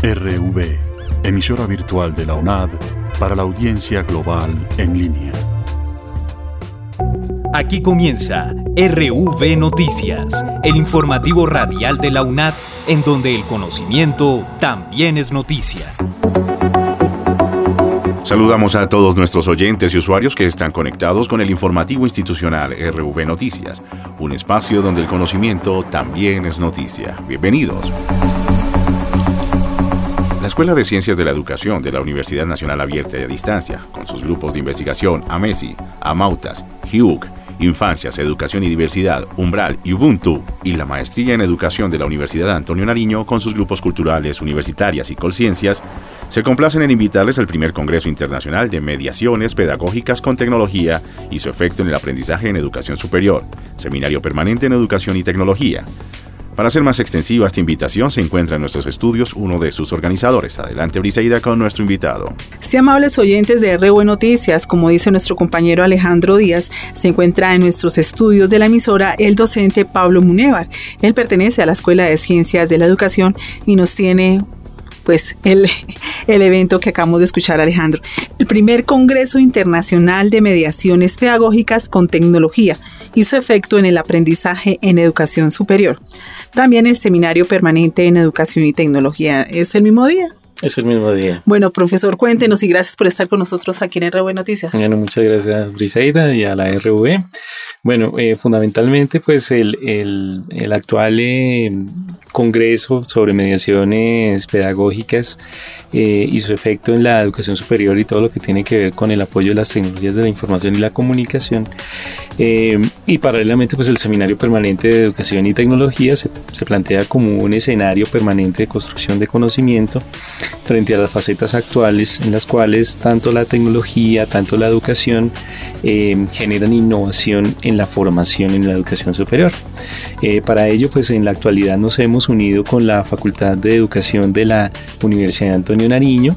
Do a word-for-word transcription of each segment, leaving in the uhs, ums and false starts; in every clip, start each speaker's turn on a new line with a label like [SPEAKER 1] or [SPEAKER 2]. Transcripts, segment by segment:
[SPEAKER 1] R V, emisora virtual de la UNAD para la audiencia global en línea.
[SPEAKER 2] Aquí comienza R V Noticias, el informativo radial de la UNAD, en donde el conocimiento también es noticia.
[SPEAKER 3] Saludamos a todos nuestros oyentes y usuarios que están conectados con el informativo institucional R V Noticias, un espacio donde el conocimiento también es noticia. Bienvenidos. La Escuela de Ciencias de la Educación de la Universidad Nacional Abierta y a Distancia, con sus grupos de investigación AMESI, AMAUTAS, H I U C, Infancias, Educación y Diversidad, Umbral y Ubuntu, y la Maestría en Educación de la Universidad Antonio Nariño, con sus grupos culturales, universitarias y colciencias, se complacen en invitarles al primer Congreso Internacional de Mediaciones Pedagógicas con Tecnología y su efecto en el aprendizaje en educación superior, Seminario Permanente en Educación y Tecnología. Para hacer más extensiva esta invitación, se encuentra en nuestros estudios uno de sus organizadores. Adelante, Briseida, con nuestro invitado.
[SPEAKER 4] Sí, amables oyentes de R V Noticias, como dice nuestro compañero Alejandro Díaz, se encuentra en nuestros estudios de la emisora el docente Pablo Munévar. Él pertenece a la Escuela de Ciencias de la Educación y nos tiene pues el, el evento que acabamos de escuchar, Alejandro. El primer Congreso Internacional de Mediaciones Pedagógicas con Tecnología hizo efecto en el aprendizaje en educación superior. También el Seminario Permanente en Educación y Tecnología. ¿Es el mismo día?
[SPEAKER 5] Es el mismo día.
[SPEAKER 4] Bueno, profesor, cuéntenos y gracias por estar con nosotros aquí en R V Noticias.
[SPEAKER 5] Bueno, muchas gracias, Briseida, y a la R V. Bueno, eh, fundamentalmente, pues el, el, el actual eh, Congreso sobre Mediaciones Pedagógicas eh, y su efecto en la educación superior y todo lo que tiene que ver con el apoyo de las tecnologías de la información y la comunicación. Eh, y paralelamente, pues el Seminario Permanente de Educación y Tecnología se, se plantea como un escenario permanente de construcción de conocimiento frente a las facetas actuales en las cuales tanto la tecnología, tanto la educación eh, generan innovación en la formación en la educación superior. Eh, para ello, pues en la actualidad nos hemos unido con la Facultad de Educación de la Universidad Antonio Nariño,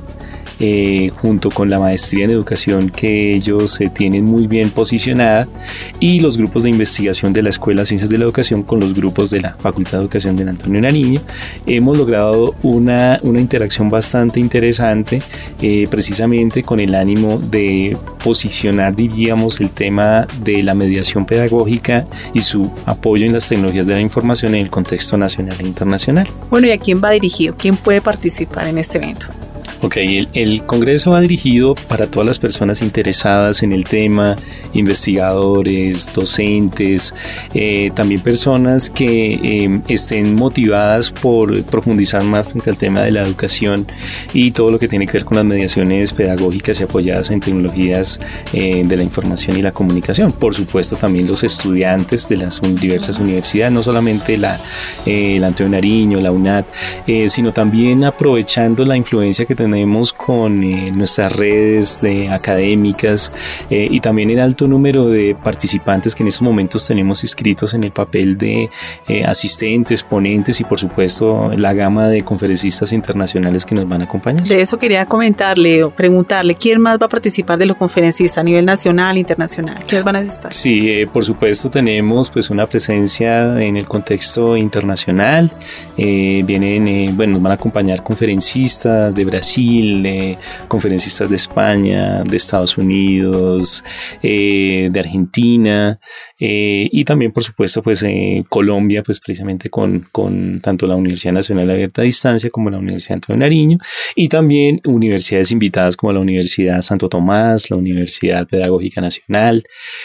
[SPEAKER 5] Eh, junto con la maestría en educación que ellos eh, tienen muy bien posicionada, y los grupos de investigación de la Escuela de Ciencias de la Educación con los grupos de la Facultad de Educación de Antonio Nariño. Hemos logrado una, una interacción bastante interesante, eh, precisamente con el ánimo de posicionar, diríamos, el tema de la mediación pedagógica y su apoyo en las tecnologías de la información en el contexto nacional e internacional.
[SPEAKER 4] Bueno, ¿y a quién va dirigido? ¿Quién puede participar en este evento?
[SPEAKER 5] Ok, el, el Congreso va dirigido para todas las personas interesadas en el tema, investigadores, docentes, eh, también personas que eh, estén motivadas por profundizar más frente al tema de la educación y todo lo que tiene que ver con las mediaciones pedagógicas y apoyadas en tecnologías eh, de la información y la comunicación. Por supuesto, también los estudiantes de las un, diversas universidades, no solamente la, eh, la Antonio Nariño, la UNAD, eh, sino también aprovechando la influencia que tenemos tenemos con eh, nuestras redes de académicas eh, y también el alto número de participantes que en estos momentos tenemos inscritos en el papel de eh, asistentes, ponentes y por supuesto la gama de conferencistas internacionales que nos van a acompañar.
[SPEAKER 4] De eso quería comentarle o preguntarle, ¿quién más va a participar de los conferencistas a nivel nacional, internacional? ¿Quiénes van a estar?
[SPEAKER 5] Sí, eh, por supuesto tenemos pues una presencia en el contexto internacional, eh, vienen, eh, bueno, nos van a acompañar conferencistas de Brasil, Eh, conferencistas de España, de Estados Unidos, eh, de Argentina eh, y también por supuesto pues eh, Colombia, pues precisamente con, con tanto la Universidad Nacional Abierta a Distancia como la Universidad Antonio Nariño, y también universidades invitadas como la Universidad Santo Tomás, la Universidad Pedagógica Nacional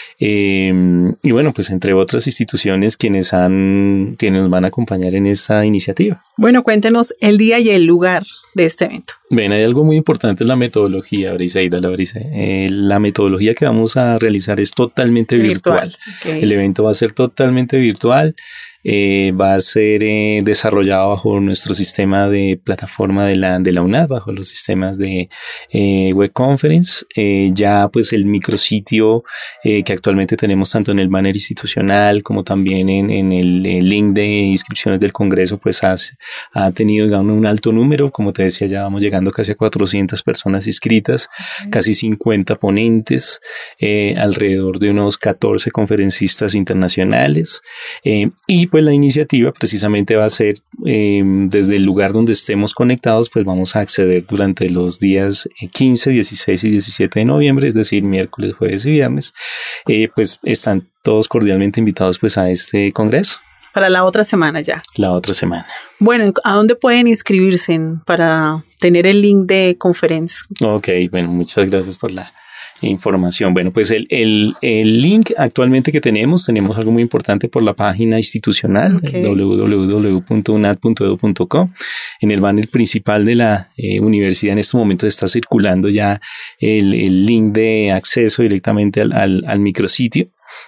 [SPEAKER 5] eh, y bueno, pues entre otras instituciones quienes, han, quienes nos van a acompañar en esta iniciativa.
[SPEAKER 4] Bueno, cuéntenos el día y el lugar de este evento.
[SPEAKER 5] Bien, hay algo muy importante, es la metodología, Briseida, la, eh, la metodología que vamos a realizar es totalmente virtual. virtual. Okay. El evento va a ser totalmente virtual. Eh, va a ser eh, desarrollado bajo nuestro sistema de plataforma de la, de la UNAD, bajo los sistemas de eh, web conference. Eh, ya pues el micrositio eh, que actualmente tenemos tanto en el banner institucional como también en, en el, el link de inscripciones del Congreso pues ha, ha tenido digamos, un alto número. Como te decía, ya vamos llegando casi a cuatrocientas personas inscritas, uh-huh. casi cincuenta ponentes, eh, alrededor de unos catorce conferencistas internacionales eh, y pues la iniciativa precisamente va a ser eh, desde el lugar donde estemos conectados, pues vamos a acceder durante los días quince, dieciséis y diecisiete de noviembre, es decir, miércoles, jueves y viernes, eh, pues están todos cordialmente invitados pues a este congreso.
[SPEAKER 4] Para la otra semana ya.
[SPEAKER 5] La otra semana.
[SPEAKER 4] Bueno, ¿a dónde pueden inscribirse para tener el link de conferencia?
[SPEAKER 5] Ok, bueno, muchas gracias por la información. Bueno, pues el, el, el link actualmente que tenemos, tenemos algo muy importante por la página institucional, okay. w w w punto u n a d punto e d u punto co. En el banner principal de la eh, universidad en estos momentos está circulando ya el, el link de acceso directamente al, al, al micrositio.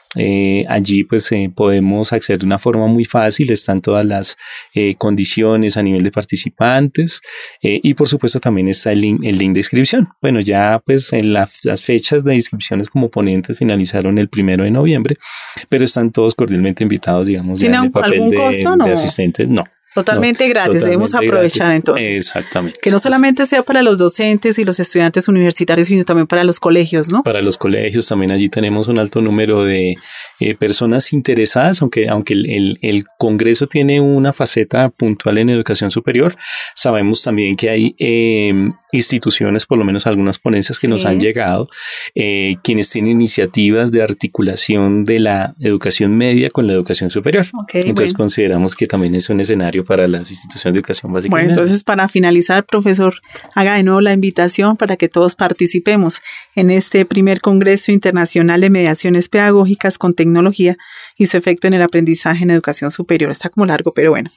[SPEAKER 5] Eh, allí pues eh, podemos acceder de una forma muy fácil, están todas las eh, condiciones a nivel de participantes eh, y por supuesto también está el link, el link de inscripción. Bueno, ya pues en la, las fechas de inscripciones como ponentes finalizaron el primero de noviembre, pero están todos cordialmente invitados, digamos,
[SPEAKER 4] ¿Tiene
[SPEAKER 5] ya en el papel
[SPEAKER 4] algún
[SPEAKER 5] de,
[SPEAKER 4] costo, no?
[SPEAKER 5] de asistentes, no.
[SPEAKER 4] Totalmente no, gratis, totalmente debemos aprovechar gratis. Entonces.
[SPEAKER 5] Exactamente.
[SPEAKER 4] Que no solamente sea para los docentes y los estudiantes universitarios, sino también para los colegios, ¿no?
[SPEAKER 5] Para los colegios también allí tenemos un alto número de eh, personas interesadas, aunque, aunque el, el, el Congreso tiene una faceta puntual en educación superior, sabemos también que hay eh, instituciones, por lo menos algunas ponencias que sí. nos han llegado, eh, quienes tienen iniciativas de articulación de la educación media con la educación superior. Okay, entonces bueno. consideramos que también es un escenario para las instituciones de educación básica.
[SPEAKER 4] Bueno, entonces para finalizar, profesor, haga de nuevo la invitación para que todos participemos en este primer Congreso Internacional de Mediaciones Pedagógicas con Tecnología y su efecto en el aprendizaje en educación superior. Está como largo, pero bueno.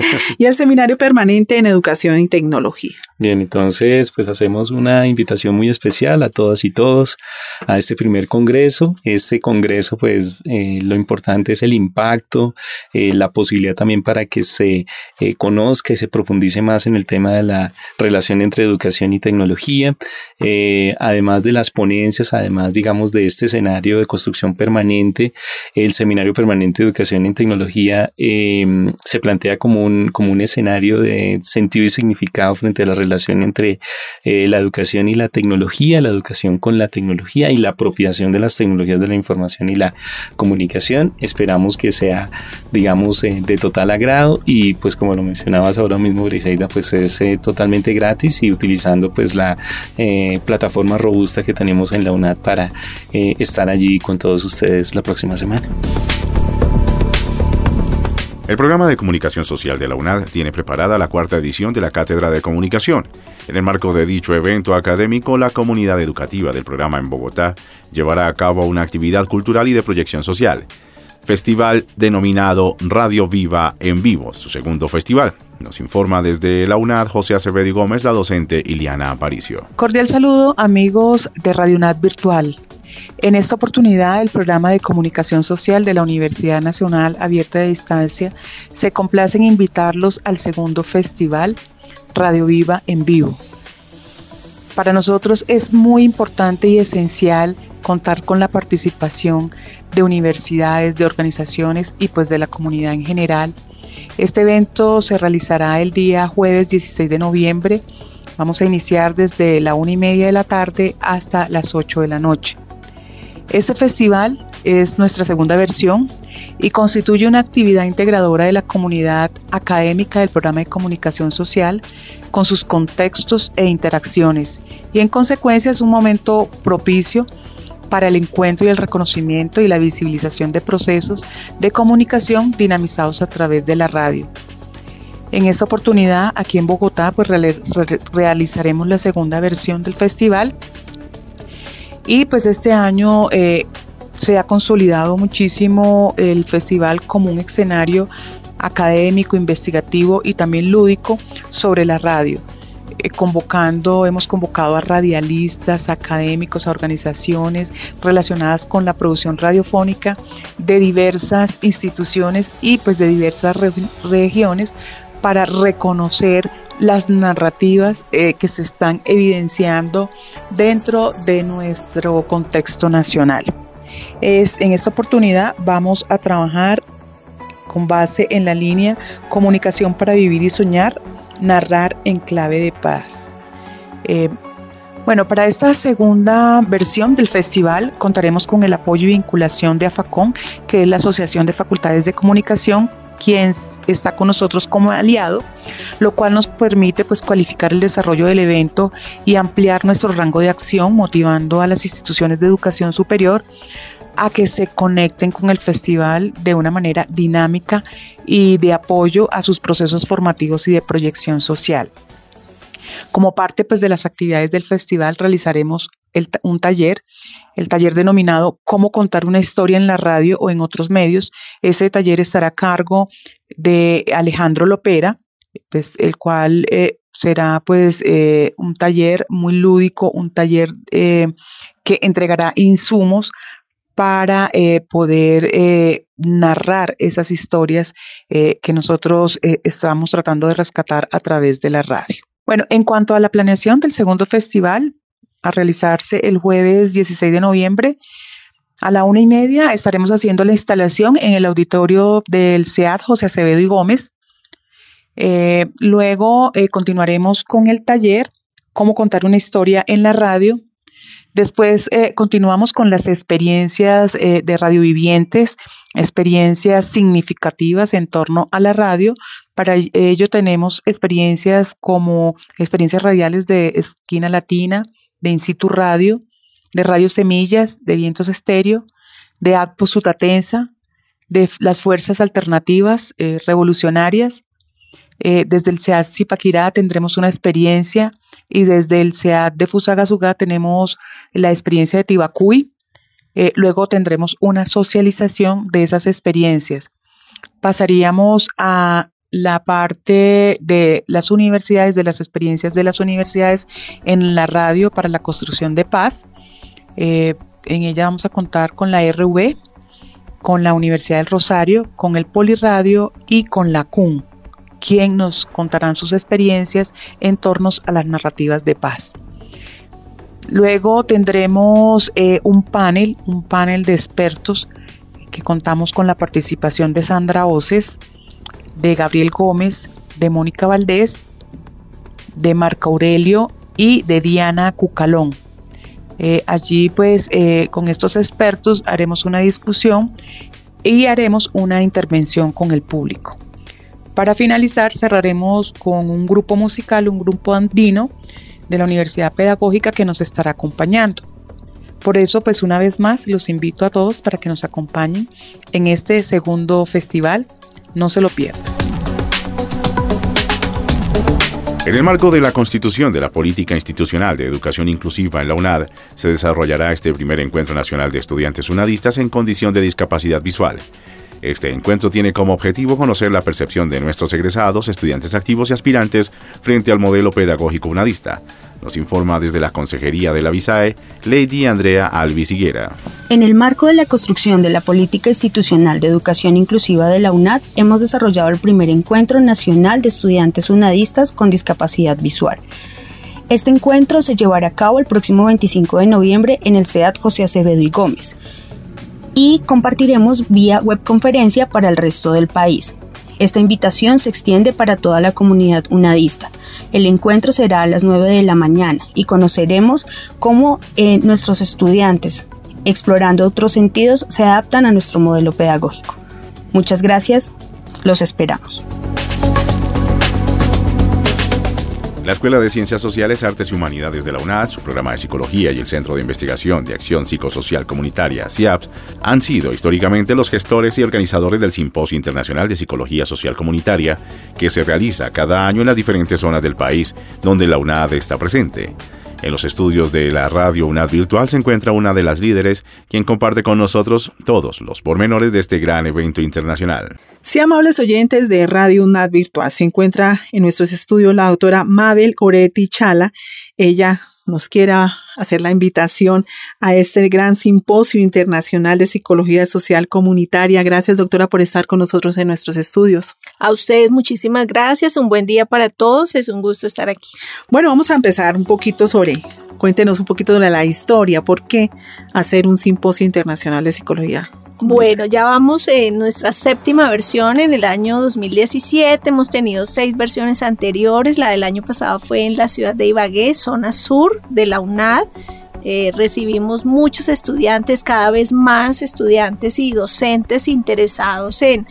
[SPEAKER 4] Y el Seminario Permanente en Educación y Tecnología.
[SPEAKER 5] Bien, entonces pues hacemos una invitación muy especial a todas y todos a este primer Congreso. Este Congreso pues eh, lo importante es el impacto, eh, la posibilidad también para que se Eh, conozca y se profundice más en el tema de la relación entre educación y tecnología, eh, además de las ponencias, además digamos de este escenario de construcción permanente. El Seminario Permanente de Educación en Tecnología eh, se plantea como un, como un escenario de sentido y significado frente a la relación entre eh, la educación y la tecnología, la educación con la tecnología y la apropiación de las tecnologías de la información y la comunicación. Esperamos que sea digamos eh, de total agrado y pues como lo mencionabas ahora mismo, Briseida, pues es eh, totalmente gratis y utilizando pues la eh, plataforma robusta que tenemos en la UNAD para eh, estar allí con todos ustedes la próxima semana.
[SPEAKER 3] El programa de comunicación social de la UNAD tiene preparada la cuarta edición de la Cátedra de Comunicación. En el marco de dicho evento académico, la comunidad educativa del programa en Bogotá llevará a cabo una actividad cultural y de proyección social. Festival denominado Radio Viva en Vivo, su segundo festival. Nos informa desde la UNAD José Acevedo y Gómez, la docente Iliana Aparicio.
[SPEAKER 6] Cordial saludo, amigos de Radio UNAD Virtual. En esta oportunidad, el programa de comunicación social de la Universidad Nacional Abierta de Distancia se complace en invitarlos al segundo festival Radio Viva en Vivo. Para nosotros es muy importante y esencial contar con la participación de universidades, de organizaciones y pues de la comunidad en general. Este evento se realizará el día jueves dieciséis de noviembre. Vamos a iniciar desde la una y media de la tarde hasta las ocho de la noche. Este festival es nuestra segunda versión y constituye una actividad integradora de la comunidad académica del programa de comunicación social con sus contextos e interacciones y en consecuencia es un momento propicio para el encuentro y el reconocimiento y la visibilización de procesos de comunicación dinamizados a través de la radio. En esta oportunidad, aquí en Bogotá, pues re- re- realizaremos la segunda versión del festival y pues este año eh, se ha consolidado muchísimo el festival como un escenario académico, investigativo y también lúdico sobre la radio. Eh, convocando, hemos convocado a radialistas, académicos, a organizaciones relacionadas con la producción radiofónica de diversas instituciones y pues de diversas re- regiones para reconocer las narrativas eh, que se están evidenciando dentro de nuestro contexto nacional. Es, en esta oportunidad vamos a trabajar con base en la línea Comunicación para Vivir y Soñar, narrar en clave de paz. Eh, bueno, para esta segunda versión del festival contaremos con el apoyo y vinculación de AFACON, que es la Asociación de Facultades de Comunicación, quien está con nosotros como aliado, lo cual nos permite pues cualificar el desarrollo del evento y ampliar nuestro rango de acción, motivando a las instituciones de educación superior a que se conecten con el festival de una manera dinámica y de apoyo a sus procesos formativos y de proyección social. Como parte pues, de las actividades del festival realizaremos el, un taller, el taller denominado Cómo contar una historia en la radio o en otros medios. Ese taller estará a cargo de Alejandro Lopera, pues, el cual eh, será pues, eh, un taller muy lúdico, un taller eh, que entregará insumos para eh, poder eh, narrar esas historias eh, que nosotros eh, estamos tratando de rescatar a través de la radio. Bueno, en cuanto a la planeación del segundo festival, a realizarse el jueves dieciséis de noviembre, a la una y media estaremos haciendo la instalación en el auditorio del C E A D José Acevedo y Gómez. Eh, luego eh, continuaremos con el taller Cómo contar una historia en la radio. Después eh, continuamos con las experiencias eh, de radiovivientes, experiencias significativas en torno a la radio. Para ello tenemos experiencias como experiencias radiales de Esquina Latina, de In Situ Radio, de Radio Semillas, de Vientos Estéreo, de Acpo Sutatensa, de las Fuerzas Alternativas eh, Revolucionarias. Eh, desde el C E A D Zipaquirá tendremos una experiencia y desde el C E A D de Fusagasugá tenemos la experiencia de Tibacuy. Eh, luego tendremos una socialización de esas experiencias. Pasaríamos a la parte de las universidades, de las experiencias de las universidades en la radio para la construcción de paz. Eh, en ella vamos a contar con la R V, con la Universidad del Rosario, con el Poliradio y con la C U N, quien nos contarán sus experiencias en torno a las narrativas de paz. Luego tendremos eh, un panel, un panel de expertos que contamos con la participación de Sandra Oces, de Gabriel Gómez, de Mónica Valdés, de Marco Aurelio y de Diana Cucalón. Eh, allí pues eh, con estos expertos haremos una discusión y haremos una intervención con el público. Para finalizar, cerraremos con un grupo musical, un grupo andino de la Universidad Pedagógica que nos estará acompañando. Por eso, pues una vez más, los invito a todos para que nos acompañen en este segundo festival. No se lo pierdan.
[SPEAKER 3] En el marco de la Constitución de la Política Institucional de Educación Inclusiva en la UNAD, se desarrollará este primer Encuentro Nacional de Estudiantes Unadistas en condición de discapacidad visual. Este encuentro tiene como objetivo conocer la percepción de nuestros egresados, estudiantes activos y aspirantes frente al modelo pedagógico unadista. Nos informa desde la Consejería de la VISAE, Lady Andrea Alvis Higuera.
[SPEAKER 7] En el marco de la construcción de la Política Institucional de Educación Inclusiva de la UNAD, hemos desarrollado el primer Encuentro Nacional de Estudiantes Unadistas con Discapacidad Visual. Este encuentro se llevará a cabo el próximo veinticinco de noviembre en el C E A D José Acevedo y Gómez, y compartiremos vía webconferencia para el resto del país. Esta invitación se extiende para toda la comunidad unadista. El encuentro será a las nueve de la mañana y conoceremos cómo eh, nuestros estudiantes, explorando otros sentidos, se adaptan a nuestro modelo pedagógico. Muchas gracias, los esperamos.
[SPEAKER 3] La Escuela de Ciencias Sociales, Artes y Humanidades de la UNAD, su programa de Psicología y el Centro de Investigación de Acción Psicosocial Comunitaria, C I A P S, han sido históricamente los gestores y organizadores del Simposio Internacional de Psicología Social Comunitaria, que se realiza cada año en las diferentes zonas del país donde la UNAD está presente. En los estudios de la Radio UNAD Virtual se encuentra una de las líderes, quien comparte con nosotros todos los pormenores de este gran evento internacional.
[SPEAKER 4] Sí, amables oyentes de Radio UNAD Virtual, se encuentra en nuestros estudios la doctora Mabel Coretti Chala. Ella nos quiere hacer la invitación a este gran simposio internacional de psicología social comunitaria. Gracias, doctora, por estar con nosotros en nuestros estudios.
[SPEAKER 8] A ustedes muchísimas gracias, un buen día para todos, es un gusto estar aquí.
[SPEAKER 4] Bueno, vamos a empezar un poquito sobre, cuéntenos un poquito de la historia, ¿por qué hacer un simposio internacional de psicología?
[SPEAKER 8] Bueno, ya vamos en nuestra séptima versión en el año dos mil diecisiete, hemos tenido seis versiones anteriores, la del año pasado fue en la ciudad de Ibagué, zona sur de la UNAD. Eh, recibimos muchos estudiantes, cada vez más estudiantes y docentes interesados en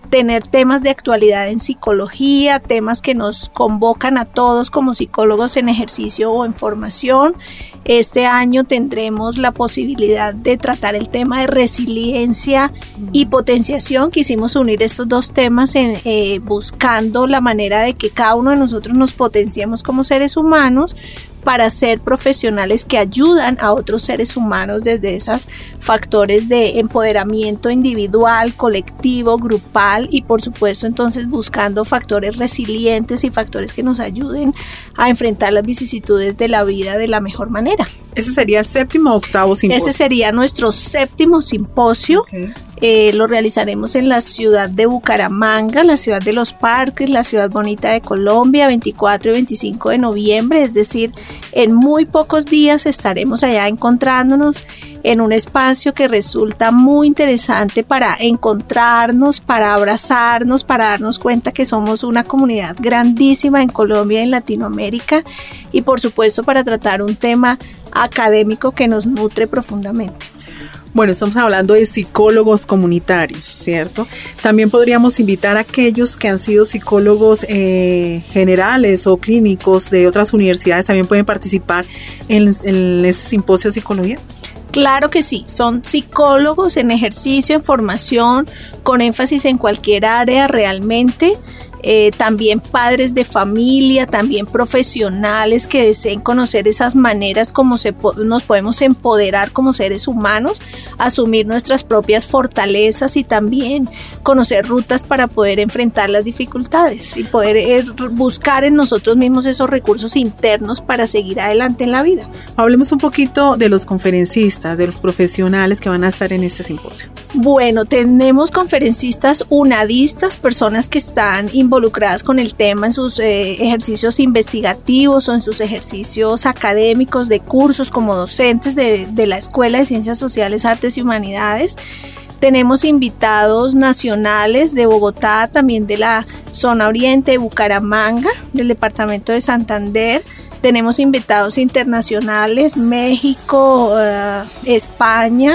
[SPEAKER 8] tener temas de actualidad en psicología, temas que nos convocan a todos como psicólogos en ejercicio o en formación. Este año tendremos la posibilidad de tratar el tema de resiliencia y potenciación. Quisimos unir estos dos temas en, eh, buscando la manera de que cada uno de nosotros nos potenciemos como seres humanos para ser profesionales que ayudan a otros seres humanos desde esos factores de empoderamiento individual, colectivo, grupal y por supuesto entonces buscando factores resilientes y factores que nos ayuden a enfrentar las vicisitudes de la vida de la mejor manera.
[SPEAKER 4] ¿Ese sería el séptimo o octavo simposio?
[SPEAKER 8] Ese sería nuestro séptimo simposio. Okay. Eh, lo realizaremos en la ciudad de Bucaramanga, la ciudad de los parques, la ciudad bonita de Colombia, veinticuatro y veinticinco de noviembre, es decir, en muy pocos días estaremos allá encontrándonos en un espacio que resulta muy interesante para encontrarnos, para abrazarnos, para darnos cuenta que somos una comunidad grandísima en Colombia y en Latinoamérica y por supuesto para tratar un tema académico que nos nutre profundamente.
[SPEAKER 4] Bueno, estamos hablando de psicólogos comunitarios, ¿cierto? También podríamos invitar a aquellos que han sido psicólogos eh, generales o clínicos de otras universidades, ¿también pueden participar en, en este simposio de psicología?
[SPEAKER 8] Claro que sí, son psicólogos en ejercicio, en formación, con énfasis en cualquier área realmente. Eh, también padres de familia, también profesionales que deseen conocer esas maneras como se po- nos podemos empoderar como seres humanos, asumir nuestras propias fortalezas y también conocer rutas para poder enfrentar las dificultades y poder eh, buscar en nosotros mismos esos recursos internos para seguir adelante en la vida.
[SPEAKER 4] Hablemos un poquito de los conferencistas, de los profesionales que van a estar en este simposio.
[SPEAKER 8] Bueno, tenemos conferencistas unadistas, personas que están involucradas con el tema en sus eh, ejercicios investigativos o en sus ejercicios académicos de cursos como docentes de, de la Escuela de Ciencias Sociales, Artes y Humanidades. Tenemos invitados nacionales de Bogotá, también de la zona oriente, de Bucaramanga, del departamento de Santander. Tenemos invitados internacionales, México, uh, España,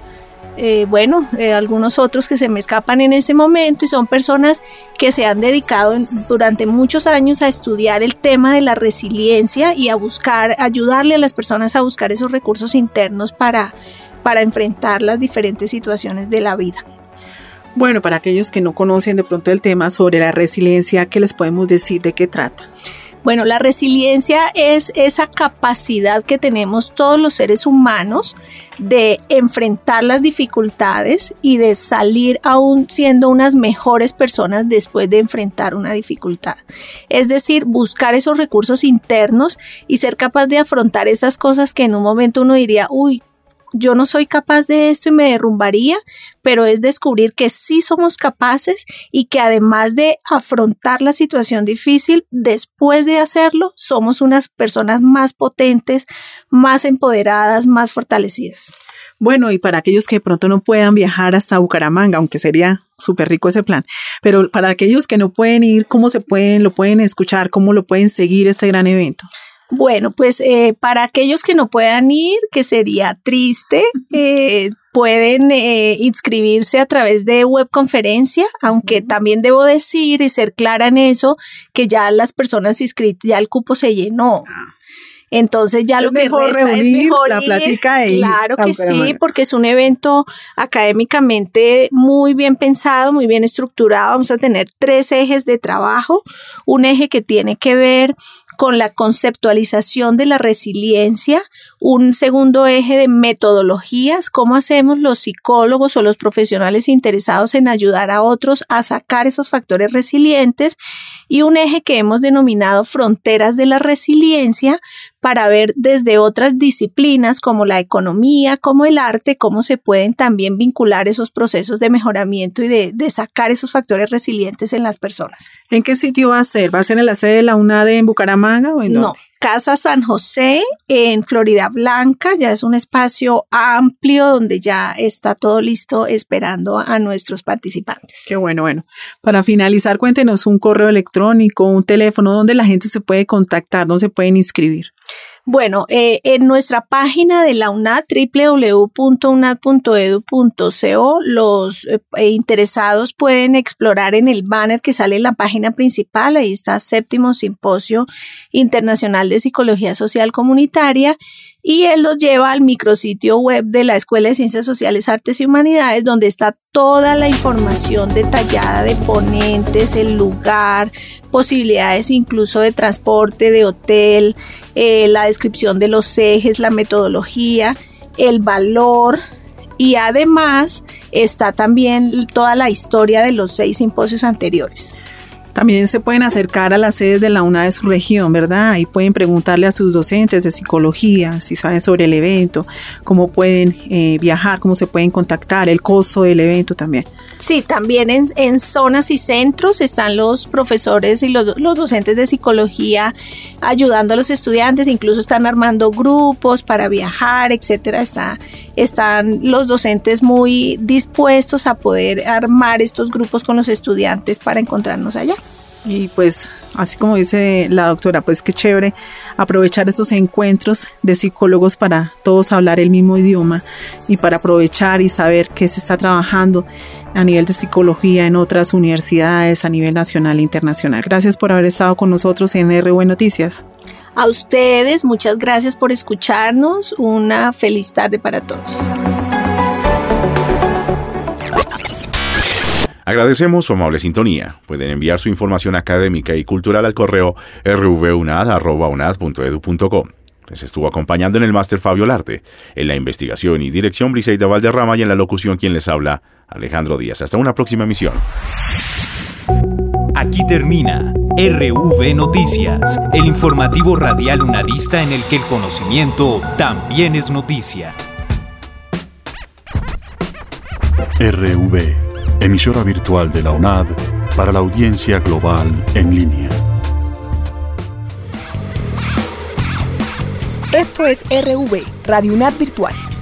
[SPEAKER 8] Eh, bueno, eh, algunos otros que se me escapan en este momento y son personas que se han dedicado en, durante muchos años a estudiar el tema de la resiliencia y a buscar, ayudarle a las personas a buscar esos recursos internos para, para enfrentar las diferentes situaciones de la vida.
[SPEAKER 4] Bueno, para aquellos que no conocen de pronto el tema sobre la resiliencia, ¿qué les podemos decir? ¿De qué trata?
[SPEAKER 8] Bueno, la resiliencia es esa capacidad que tenemos todos los seres humanos de enfrentar las dificultades y de salir aún siendo unas mejores personas después de enfrentar una dificultad. Es decir, buscar esos recursos internos y ser capaz de afrontar esas cosas que en un momento uno diría, uy, yo no soy capaz de esto y me derrumbaría, pero es descubrir que sí somos capaces y que además de afrontar la situación difícil, después de hacerlo, somos unas personas más potentes, más empoderadas, más fortalecidas.
[SPEAKER 4] Bueno, y para aquellos que de pronto no puedan viajar hasta Bucaramanga, aunque sería súper rico ese plan, pero para aquellos que no pueden ir, ¿cómo se pueden, lo pueden escuchar, cómo lo pueden seguir este gran evento?
[SPEAKER 8] Bueno, pues eh, para aquellos que no puedan ir, que sería triste, eh, pueden eh, inscribirse a través de webconferencia, aunque también debo decir y ser clara en eso, que ya las personas inscritas, ya el cupo se llenó. Entonces ya
[SPEAKER 4] es
[SPEAKER 8] lo que
[SPEAKER 4] mejor
[SPEAKER 8] resta
[SPEAKER 4] reunir
[SPEAKER 8] es mejor
[SPEAKER 4] la
[SPEAKER 8] ir.
[SPEAKER 4] plática de
[SPEAKER 8] Claro
[SPEAKER 4] ir,
[SPEAKER 8] que sí, porque es un evento académicamente muy bien pensado, muy bien estructurado. Vamos a tener tres ejes de trabajo. Un eje que tiene que ver con la conceptualización de la resiliencia, un segundo eje de metodologías, cómo hacemos los psicólogos o los profesionales interesados en ayudar a otros a sacar esos factores resilientes, y un eje que hemos denominado fronteras de la resiliencia, para ver desde otras disciplinas como la economía, como el arte, cómo se pueden también vincular esos procesos de mejoramiento y de, de sacar esos factores resilientes en las personas.
[SPEAKER 4] ¿En qué sitio va a ser? ¿Va a ser en la sede de la UNAD en Bucaramanga o en dónde?
[SPEAKER 8] No, Casa San José en Florida Blanca, ya es un espacio amplio donde ya está todo listo esperando a nuestros participantes.
[SPEAKER 4] Qué bueno, bueno. Para finalizar, cuéntenos un correo electrónico, un teléfono, donde la gente se puede contactar, donde se pueden inscribir.
[SPEAKER 8] Bueno, eh, en nuestra página de la UNAD, doble u doble u doble u punto u n a d punto e d u punto co, los eh, interesados pueden explorar en el banner que sale en la página principal. Ahí está Séptimo Simposio Internacional de Psicología Social Comunitaria, y él los lleva al micrositio web de la Escuela de Ciencias Sociales, Artes y Humanidades, donde está toda la información detallada de ponentes, el lugar, posibilidades incluso de transporte, de hotel, eh, la descripción de los ejes, la metodología, el valor, y además está también toda la historia de los seis simposios anteriores.
[SPEAKER 4] También se pueden acercar a las sedes de la UNAD de su región, ¿verdad? Y pueden preguntarle a sus docentes de psicología si saben sobre el evento, cómo pueden eh, viajar, cómo se pueden contactar, el costo del evento también.
[SPEAKER 8] Sí, también en, en zonas y centros están los profesores y los, los docentes de psicología ayudando a los estudiantes, incluso están armando grupos para viajar, etcétera. Está, están los docentes muy dispuestos a poder armar estos grupos con los estudiantes para encontrarnos allá.
[SPEAKER 4] Y pues, así como dice la doctora, pues qué chévere aprovechar estos encuentros de psicólogos para todos hablar el mismo idioma y para aprovechar y saber qué se está trabajando a nivel de psicología en otras universidades a nivel nacional e internacional. Gracias por haber estado con nosotros en R V Noticias.
[SPEAKER 8] A ustedes, muchas gracias por escucharnos. Una feliz tarde para todos.
[SPEAKER 3] Agradecemos su amable sintonía. Pueden enviar su información académica y cultural al correo r v u n a d arroba u n a d punto e d u punto co. Les estuvo acompañando en el máster Fabio Larte, en la investigación y dirección Briseida Valderrama, y en la locución quien les habla, Alejandro Díaz. Hasta una próxima emisión.
[SPEAKER 2] Aquí termina R V Noticias, el informativo radial unadista en el que el conocimiento también es noticia.
[SPEAKER 1] R V, emisora virtual de la UNAD para la audiencia global en línea.
[SPEAKER 9] Esto es R V, Radio UNAD Virtual.